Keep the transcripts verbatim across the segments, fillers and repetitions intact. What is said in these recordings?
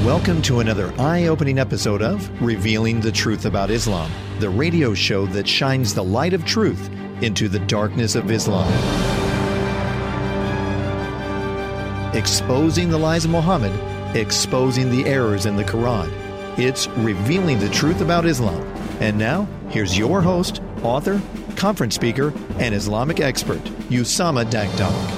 Welcome to another eye-opening episode of Revealing the Truth About Islam, the radio show that shines the light of truth into the darkness of Islam. Exposing the lies of Muhammad, exposing the errors in the Quran. It's Revealing the Truth About Islam. And now, here's your host, author, conference speaker, and Islamic expert, Usama Dakdok.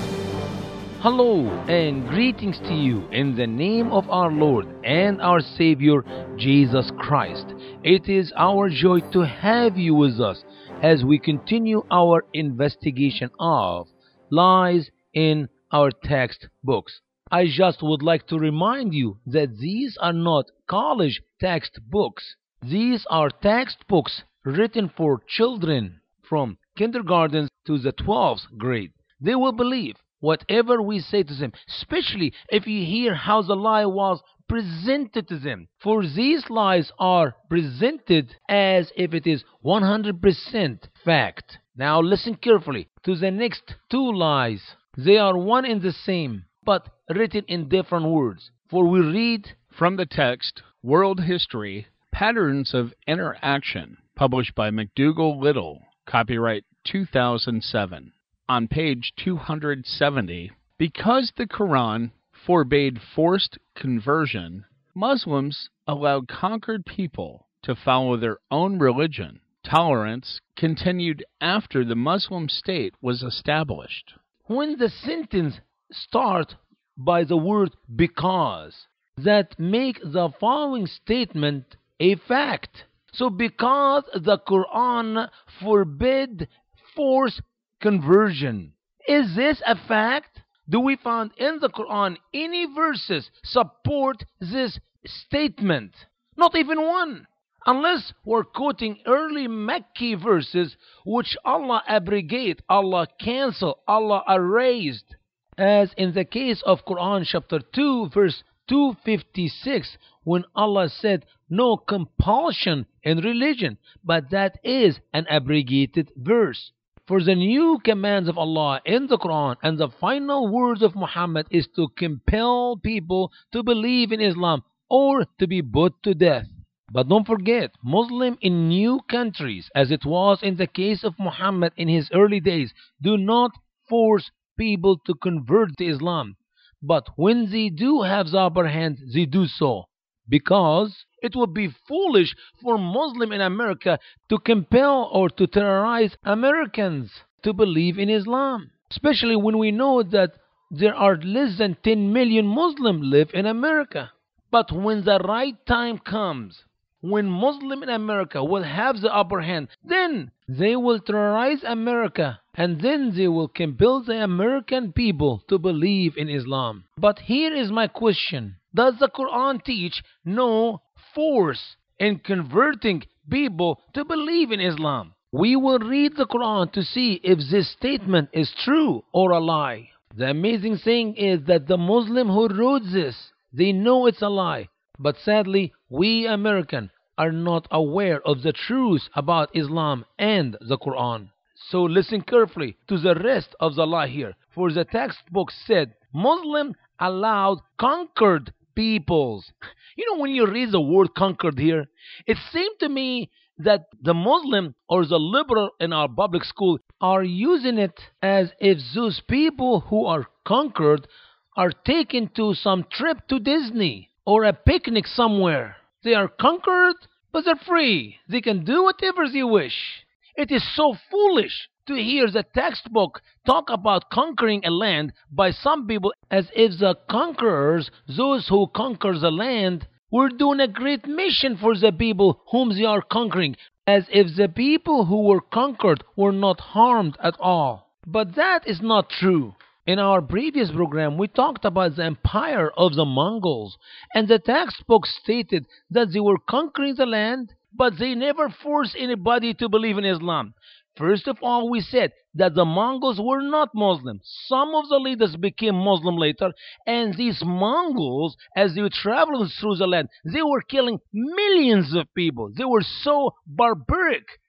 Hello and greetings to you in the name of our Lord and our Savior, Jesus Christ. It is our joy to have you with us as we continue our investigation of lies in our textbooks. I just would like to remind you that these are not college textbooks. These are textbooks written for children from kindergarten to the twelfth grade. They will believe whatever we say to them, especially if you hear how the lie was presented to them. For these lies are presented as if it is one hundred percent fact. Now listen carefully to the next two lies. They are one and the same, but written in different words. For we read from the text, World History, Patterns of Interaction, published by McDougall Little, copyright two thousand seven. On page two hundred seventy, because the Quran forbade forced conversion, Muslims allowed conquered people to follow their own religion. Tolerance continued after the Muslim state was established. When the sentence starts by the word because, that make the following statement a fact. So because the Quran forbid forced conversion. Is this a fact? Do we find in the Quran any verses support this statement? Not even one. Unless we're quoting early Mecca verses which Allah abrogate, Allah cancel, Allah erased. As in the case of Quran chapter two verse two fifty-six, when Allah said no compulsion in religion, but that is an abrogated verse. For the new commands of Allah in the Quran and the final words of Muhammad is to compel people to believe in Islam or to be put to death. But don't forget, Muslims in new countries, as it was in the case of Muhammad in his early days, do not force people to convert to Islam. But when they do have the upper hand, they do so. Because it would be foolish for Muslims in America to compel or to terrorize Americans to believe in Islam. Especially when we know that there are less than ten million Muslims live in America. But when the right time comes, when Muslims in America will have the upper hand, then they will terrorize America and then they will compel the American people to believe in Islam. But here is my question. Does the Quran teach no force in converting people to believe in Islam? We will read the Quran to see if this statement is true or a lie. The amazing thing is that the Muslim who wrote this, they know it's a lie. But sadly, we Americans are not aware of the truth about Islam and the Quran. So listen carefully to the rest of the lie here. For the textbook said, Muslim allowed conquered peoples. You know, when you read the word conquered here, it seemed to me that the Muslim or the liberal in our public school are using it as if those people who are conquered are taken to some trip to Disney or a picnic somewhere. They are conquered, but they're free. They can do whatever they wish. It is so foolish to hear the textbook talk about conquering a land by some people as if the conquerors, those who conquer the land, were doing a great mission for the people whom they are conquering, as if the people who were conquered were not harmed at all. But that is not true. In our previous program, we talked about the empire of the Mongols, and the textbook stated that they were conquering the land, but they never forced anybody to believe in Islam. First of all, we said that the Mongols were not Muslim. Some of the leaders became Muslim later, and these Mongols, as they were traveling through the land, they were killing millions of people. They were so barbaric.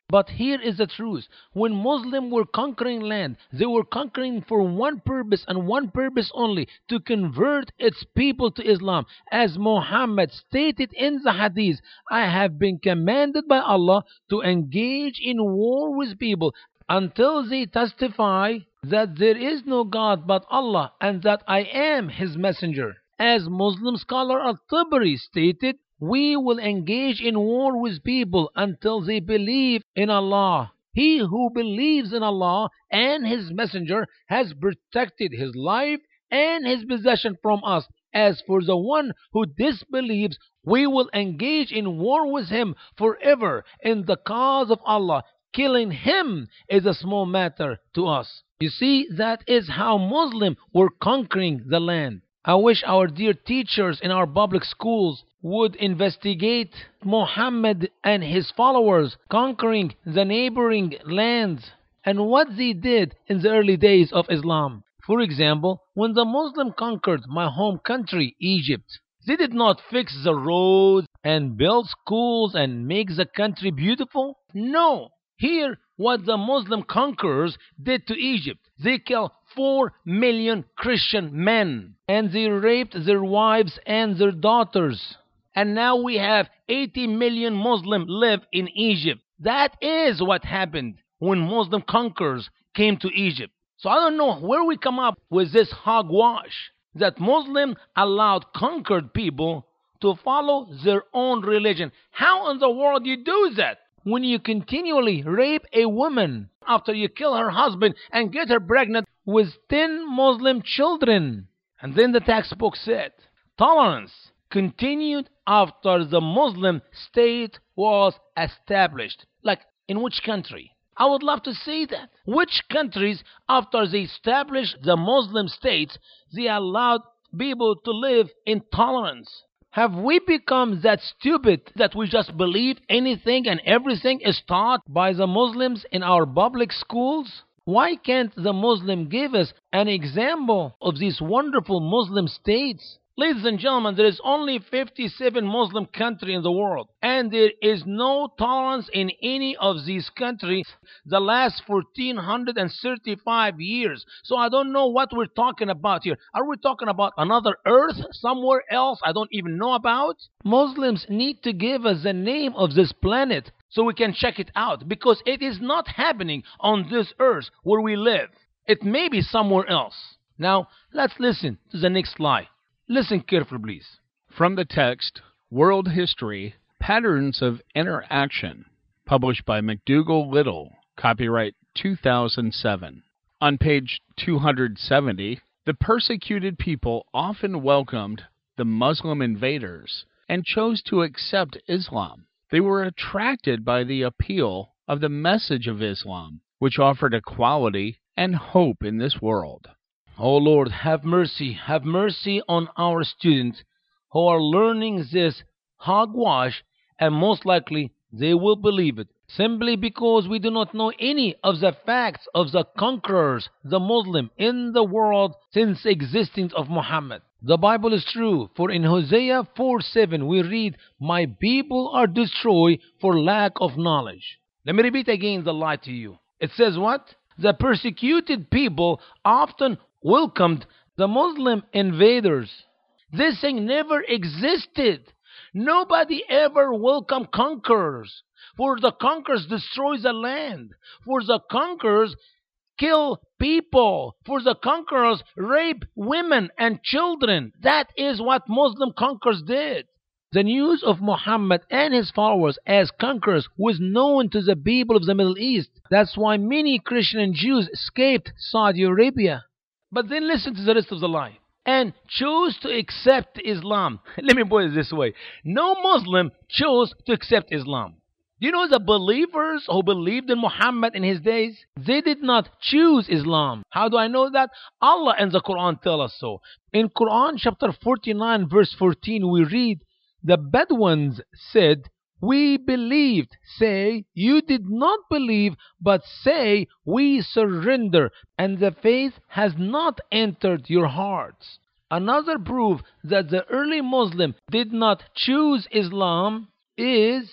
But here is the truth. When Muslims were conquering land, they were conquering for one purpose and one purpose only, to convert its people to Islam. As Muhammad stated in the Hadith, I have been commanded by Allah to engage in war with people until they testify that there is no God but Allah and that I am His messenger. As Muslim scholar Al-Tabari stated, we will engage in war with people until they believe in Allah. He who believes in Allah and His messenger has protected his life and his possession from us. As for the one who disbelieves, we will engage in war with him forever in the cause of Allah. Killing him is a small matter to us. You see, that is how Muslims were conquering the land. I wish our dear teachers in our public schools would investigate Muhammad and his followers conquering the neighboring lands and what they did in the early days of Islam. For example, when the Muslim conquered my home country, Egypt, they did not fix the roads and build schools and make the country beautiful. No. Here, what the Muslim conquerors did to Egypt, they killed four million Christian men and they raped their wives and their daughters. And now we have eighty million Muslims live in Egypt. That is what happened when Muslim conquerors came to Egypt. So I don't know where we come up with this hogwash that Muslims allowed conquered people to follow their own religion. How in the world do you do that? When you continually rape a woman after you kill her husband and get her pregnant with ten Muslim children. And then the textbook said, tolerance continued after the Muslim state was established. Like, in which country? I would love to see that. Which countries, after they established the Muslim states, they allowed people to live in tolerance? Have we become that stupid that we just believe anything and everything is taught by the Muslims in our public schools? Why can't the Muslim give us an example of these wonderful Muslim states? Ladies and gentlemen, there is only fifty-seven Muslim countries in the world, and there is no tolerance in any of these countries the last fourteen thirty-five years. So I don't know what we're talking about here. Are we talking about another earth somewhere else I don't even know about? Muslims need to give us the name of this planet so we can check it out, because it is not happening on this earth where we live. It may be somewhere else. Now, let's listen to the next slide. Listen carefully, please. From the text, World History, Patterns of Interaction, published by McDougall Little, copyright two thousand seven. On page two hundred seventy, the persecuted people often welcomed the Muslim invaders and chose to accept Islam. They were attracted by the appeal of the message of Islam, which offered equality and hope in this world. Oh Lord, have mercy, have mercy on our students who are learning this hogwash, and most likely they will believe it simply because we do not know any of the facts of the conquerors, the Muslim, in the world since the existence of Muhammad. The Bible is true, for in Hosea four seven we read, my people are destroyed for lack of knowledge. Let me repeat again the lie to you. It says what? The persecuted people often welcomed the Muslim invaders. This thing never existed. Nobody ever welcomed conquerors. For the conquerors destroy the land. For the conquerors kill people. For the conquerors rape women and children. That is what Muslim conquerors did. The news of Muhammad and his followers as conquerors was known to the people of the Middle East. That's why many Christian and Jews escaped Saudi Arabia. But then listen to the rest of the lie. And chose to accept Islam. Let me put it this way. No Muslim chose to accept Islam. Do you know the believers who believed in Muhammad in his days? They did not choose Islam. How do I know that? Allah and the Quran tell us so. In Quran chapter forty-nine verse fourteen we read, the Bedouins said, we believed. Say, you did not believe, but say, we surrender, and the faith has not entered your hearts. Another proof that the early Muslim did not choose Islam is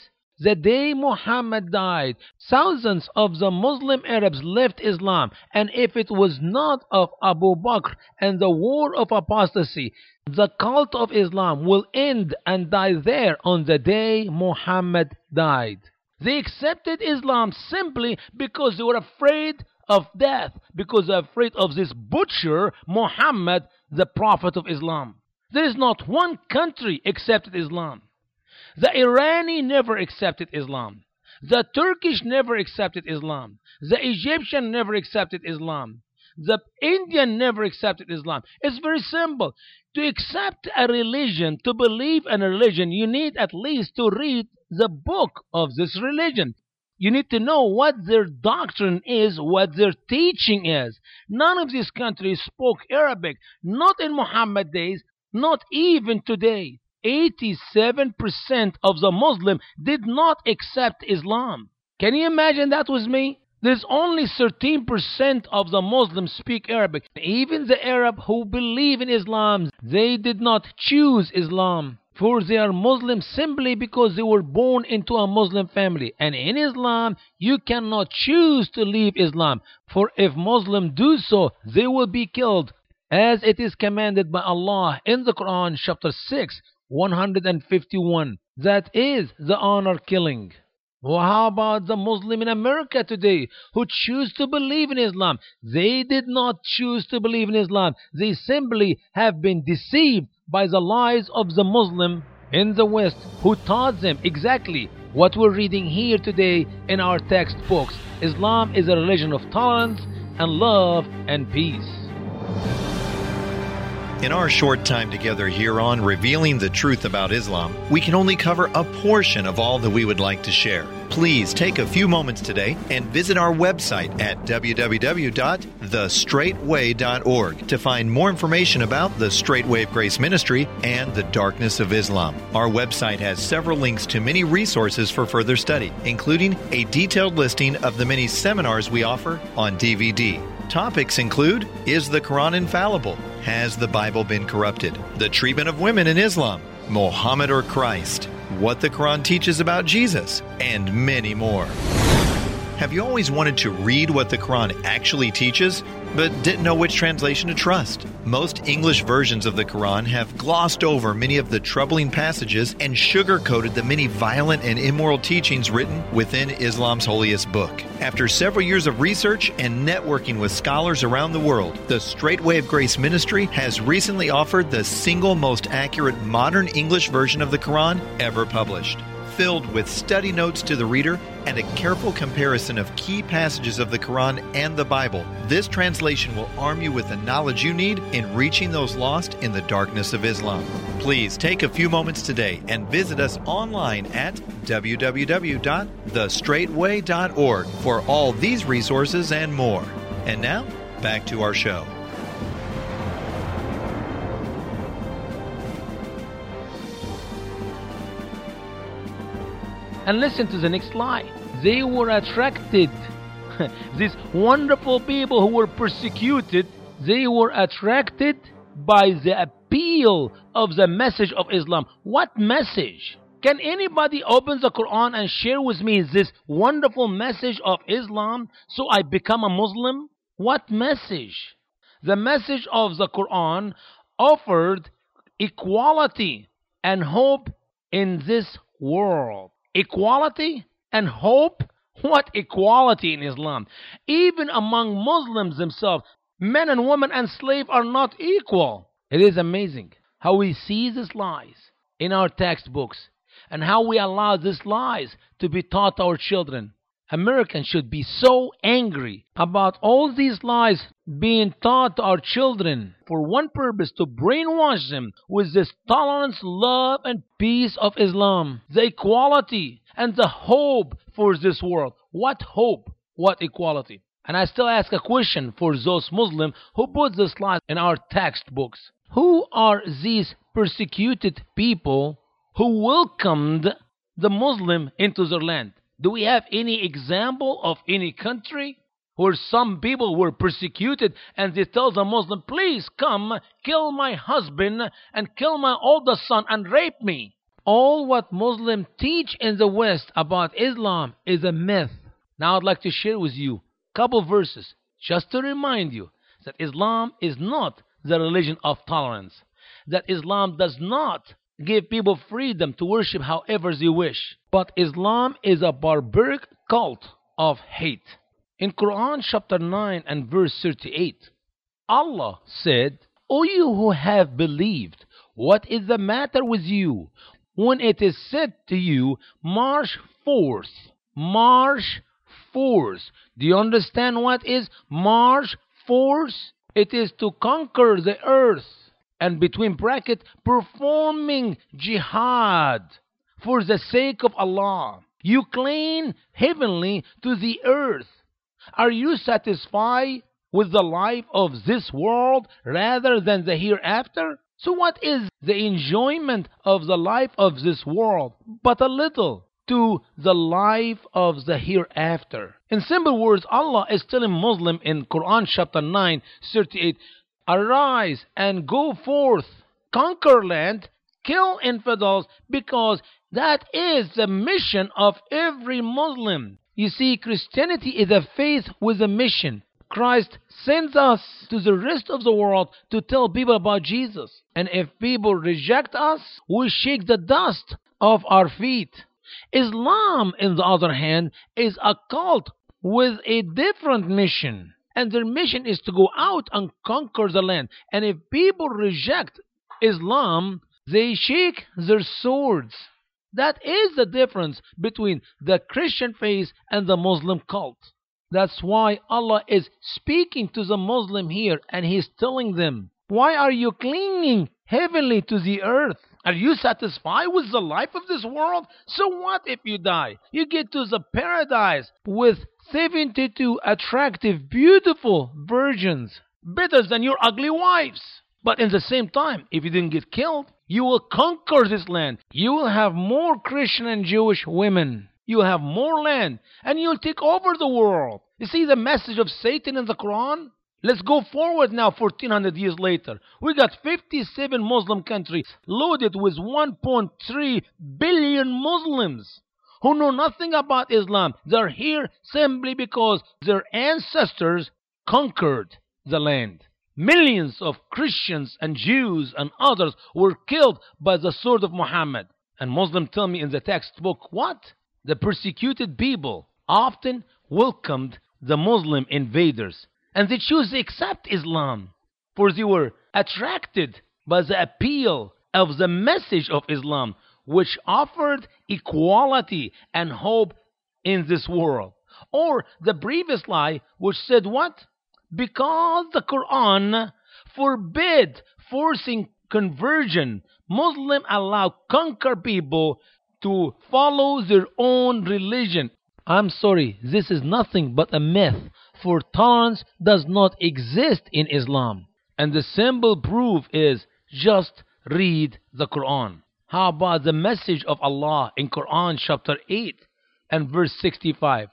the day Muhammad died, thousands of the Muslim Arabs left Islam, and if it was not of Abu Bakr and the war of apostasy, the cult of Islam will end and die there on the day Muhammad died. They accepted Islam simply because they were afraid of death, because they were afraid of this butcher, Muhammad, the Prophet of Islam. There is not one country accepted Islam. The Iranian never accepted Islam. The Turkish never accepted Islam. The Egyptian never accepted Islam. The Indian never accepted Islam. It's very simple. To accept a religion, to believe in a religion, you need at least to read the book of this religion. You need to know what their doctrine is, what their teaching is. None of these countries spoke Arabic, not in Muhammad days, not even today. eighty-seven percent of the Muslims did not accept Islam. Can you imagine that with me? There's only thirteen percent of the Muslims speak Arabic. Even the Arab who believe in Islam, they did not choose Islam. For they are Muslims simply because they were born into a Muslim family. And in Islam, you cannot choose to leave Islam. For if Muslims do so, they will be killed, as it is commanded by Allah in the Quran, chapter six, one hundred fifty-one. That is the honor killing. Well, how about the Muslim in America today who choose to believe in Islam? They did not choose to believe in Islam. They simply have been deceived by the lies of the Muslim in the West who taught them exactly what we're reading here today in our textbooks. Islam is a religion of tolerance and love and peace. In our short time together here on Revealing the Truth About Islam, we can only cover a portion of all that we would like to share. Please take a few moments today and visit our website at w w w dot the straight way dot org to find more information about the Straight Way of Grace Ministry and the Darkness of Islam. Our website has several links to many resources for further study, including a detailed listing of the many seminars we offer on D V D. Topics include: Is the Quran infallible? Has the Bible been corrupted? The treatment of women in Islam, Muhammad or Christ, what the Quran teaches about Jesus, and many more. Have you always wanted to read what the Quran actually teaches, but didn't know which translation to trust? Most English versions of the Quran have glossed over many of the troubling passages and sugar-coated the many violent and immoral teachings written within Islam's holiest book. After several years of research and networking with scholars around the world, the Straight Way of Grace Ministry has recently offered the single most accurate modern English version of the Quran ever published. Filled with study notes to the reader and a careful comparison of key passages of the Quran and the Bible, this translation will arm you with the knowledge you need in reaching those lost in the darkness of Islam. Please take a few moments today and visit us online at w w w dot the straight way dot org for all these resources and more. And now, back to our show. And listen to the next line. They were attracted. These wonderful people who were persecuted, they were attracted by the appeal of the message of Islam. What message? Can anybody open the Quran and share with me this wonderful message of Islam so I become a Muslim? What message? The message of the Quran offered equality and hope in this world. Equality and hope? What equality in Islam? Even among Muslims themselves, men and women and slaves are not equal. It is amazing how we see these lies in our textbooks and how we allow these lies to be taught our children. Americans should be so angry about all these lies being taught to our children for one purpose: to brainwash them with this tolerance, love, and peace of Islam, the equality and the hope for this world. What hope? What equality? And I still ask a question for those Muslims who put this lies in our textbooks. Who are these persecuted people who welcomed the Muslim into their land? Do we have any example of any country where some people were persecuted and they tell the Muslim, please come, kill my husband and kill my oldest son and rape me? All what Muslims teach in the West about Islam is a myth. Now I'd like to share with you a couple verses just to remind you that Islam is not the religion of tolerance, that Islam does not give people freedom to worship however they wish, but Islam is a barbaric cult of hate. In Quran chapter nine and verse thirty-eight, Allah said, O you who have believed, what is the matter with you when it is said to you, march forth, march forth? Do you understand what is march forth? It is to conquer the earth, and between brackets, performing jihad for the sake of Allah. You cling heavenly to the earth. Are you satisfied with the life of this world rather than the hereafter? So what is the enjoyment of the life of this world but a little to the life of the hereafter? In simple words, Allah is telling Muslim in Quran chapter nine, thirty-eight, arise and go forth, conquer land, kill infidels, because that is the mission of every Muslim. You see, Christianity is a faith with a mission. Christ sends us to the rest of the world to tell people about Jesus. And if people reject us, we shake the dust off our feet. Islam, on the other hand, is a cult with a different mission. And their mission is to go out and conquer the land. And if people reject Islam, they shake their swords. That is the difference between the Christian faith and the Muslim cult. That's why Allah is speaking to the Muslim here, and He's telling them, why are you clinging heavenly to the earth? Are you satisfied with the life of this world? So what if you die? You get to the paradise with seventy-two attractive, beautiful virgins, better than your ugly wives. But in the same time, if you didn't get killed, you will conquer this land. You will have more Christian and Jewish women. You will have more land, and you'll take over the world. You see the message of Satan in the Quran? Let's go forward now, fourteen hundred years later. We got fifty-seven Muslim countries loaded with one point three billion Muslims who know nothing about Islam. They're here simply because their ancestors conquered the land. Millions of Christians and Jews and others were killed by the sword of Muhammad. And Muslims tell me in the textbook, what? The persecuted people often welcomed the Muslim invaders, and they chose to accept Islam, for they were attracted by the appeal of the message of Islam, which offered equality and hope in this world. Or the previous lie, which said what? Because the Quran forbid forcing conversion, Muslims allow conquer people to follow their own religion. I'm sorry, this is nothing but a myth, for tolerance does not exist in Islam. And the simple proof is just read the Quran. How about the message of Allah in Quran chapter eight and verse sixty-five?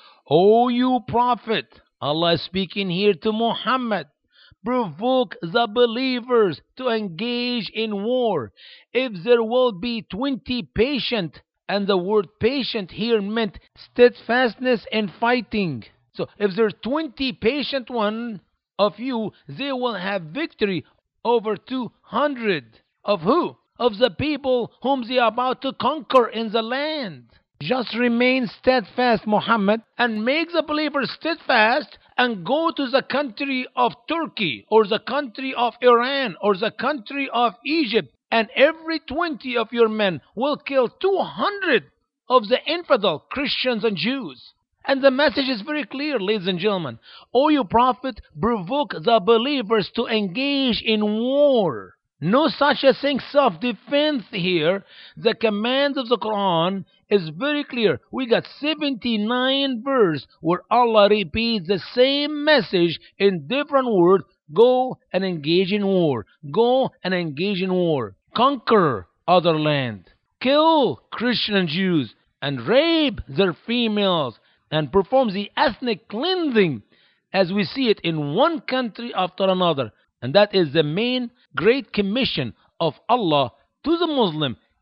O you Prophet, Allah is speaking here to Muhammad, provoke the believers to engage in war. If there will be twenty patient, and the word patient here meant steadfastness in fighting. So if there are twenty patient one of you, they will have victory over two hundred. Of who? Of the people whom they are about to conquer in the land. Just remain steadfast, Muhammad, and make the believers steadfast, and go to the country of Turkey, or the country of Iran, or the country of Egypt, and every twenty of your men will kill two hundred of the infidel Christians and Jews. And the message is very clear, ladies and gentlemen. O you Prophet, provoke the believers to engage in war. No such a thing self-defense here. The command of the Quran is very clear. We got seventy-nine verses where Allah repeats the same message in different words. Go and engage in war. Go and engage in war. Conquer other land. Kill Christian and Jews, and rape their females, and perform the ethnic cleansing as we see it in one country after another. And that is the main great commission of Allah to the Muslim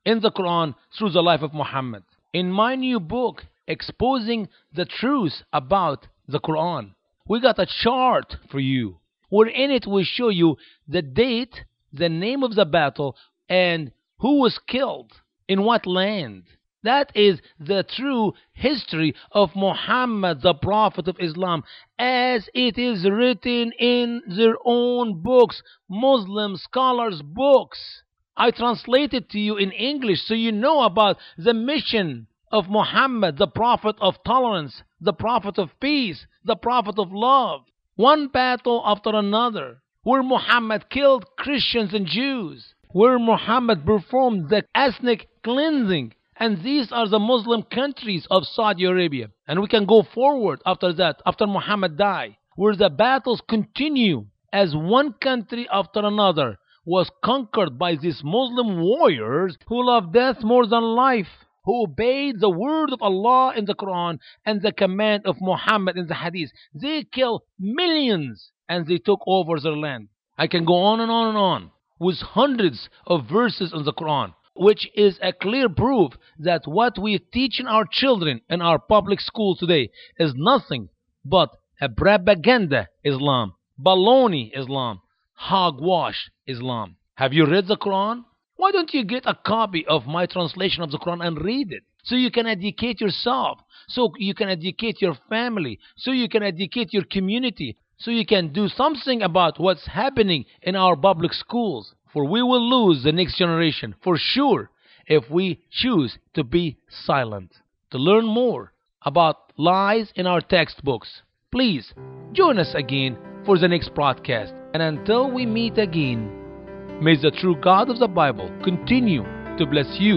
in the Quran through the life of Muhammad. In my new book, Exposing the Truth About the Quran, we got a chart for you, where in it we show you the date, the name of the battle, and who was killed, in what land. That is the true history of Muhammad, the Prophet of Islam, as it is written in their own books, Muslim scholars' books. I translate it to you in English so you know about the mission of Muhammad, the Prophet of tolerance, the Prophet of peace, the Prophet of love. One battle after another, where Muhammad killed Christians and Jews, where Muhammad performed the ethnic cleansing. And these are the Muslim countries of Saudi Arabia. And we can go forward after that, after Muhammad died, where the battles continue as one country after another was conquered by these Muslim warriors who love death more than life, who obeyed the word of Allah in the Quran and the command of Muhammad in the Hadith. They killed millions and they took over their land. I can go on and on and on with hundreds of verses in the Quran, which is a clear proof that what we teach in our children in our public school today is nothing but a propaganda Islam, baloney Islam, hogwash Islam. Have you read the Quran? Why don't you get a copy of my translation of the Quran and read it, so you can educate yourself, so you can educate your family, so you can educate your community, so you can do something about what's happening in our public schools. For we will lose the next generation, for sure, if we choose to be silent. To learn more about lies in our textbooks, please join us again for the next broadcast. And until we meet again, may the true God of the Bible continue to bless you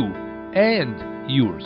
and yours.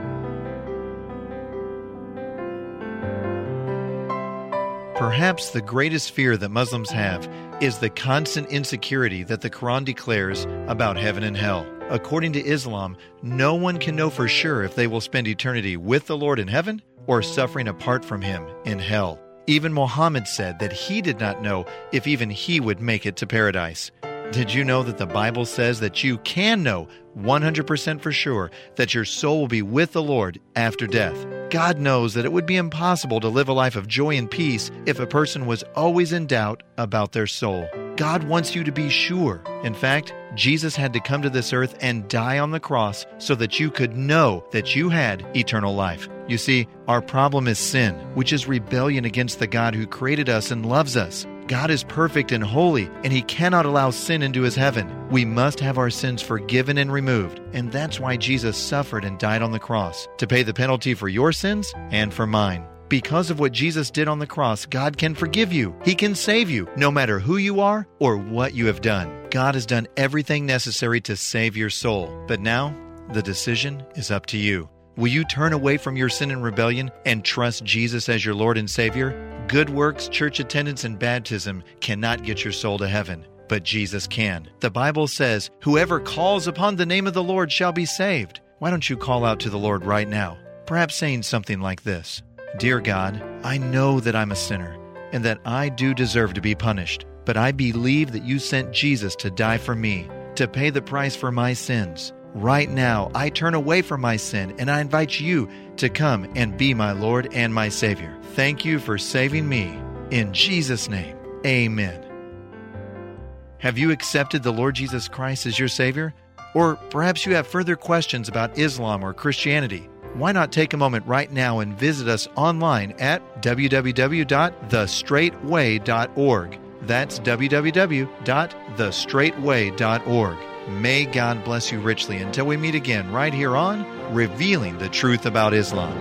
Perhaps the greatest fear that Muslims have is the constant insecurity that the Quran declares about heaven and hell. According to Islam, no one can know for sure if they will spend eternity with the Lord in heaven or suffering apart from Him in hell. Even Muhammad said that he did not know if even he would make it to paradise. Did you know that the Bible says that you can know one hundred percent for sure that your soul will be with the Lord after death? God knows that it would be impossible to live a life of joy and peace if a person was always in doubt about their soul. God wants you to be sure. In fact, Jesus had to come to this earth and die on the cross so that you could know that you had eternal life. You see, our problem is sin, which is rebellion against the God who created us and loves us. God is perfect and holy, and He cannot allow sin into His heaven. We must have our sins forgiven and removed, and that's why Jesus suffered and died on the cross, to pay the penalty for your sins and for mine. Because of what Jesus did on the cross, God can forgive you. He can save you, no matter who you are or what you have done. God has done everything necessary to save your soul. But now, the decision is up to you. Will you turn away from your sin and rebellion and trust Jesus as your Lord and Savior? Good works, church attendance, and baptism cannot get your soul to heaven, but Jesus can. The Bible says, "Whoever calls upon the name of the Lord shall be saved." Why don't you call out to the Lord right now? Perhaps saying something like this: Dear God, I know that I'm a sinner and that I do deserve to be punished, but I believe that you sent Jesus to die for me, to pay the price for my sins. Right now, I turn away from my sin and I invite you to come and be my Lord and my Savior. Thank you for saving me. In Jesus' name, amen. Have you accepted the Lord Jesus Christ as your Savior? Or perhaps you have further questions about Islam or Christianity. Why not take a moment right now and visit us online at w w w dot the straight way dot org. That's w w w dot the straight way dot org. May God bless you richly until we meet again right here on Revealing the Truth About Islam.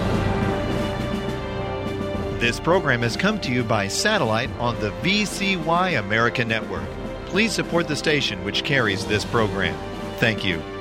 This program has come to you by satellite on the V C Y America Network. Please support the station which carries this program. Thank you.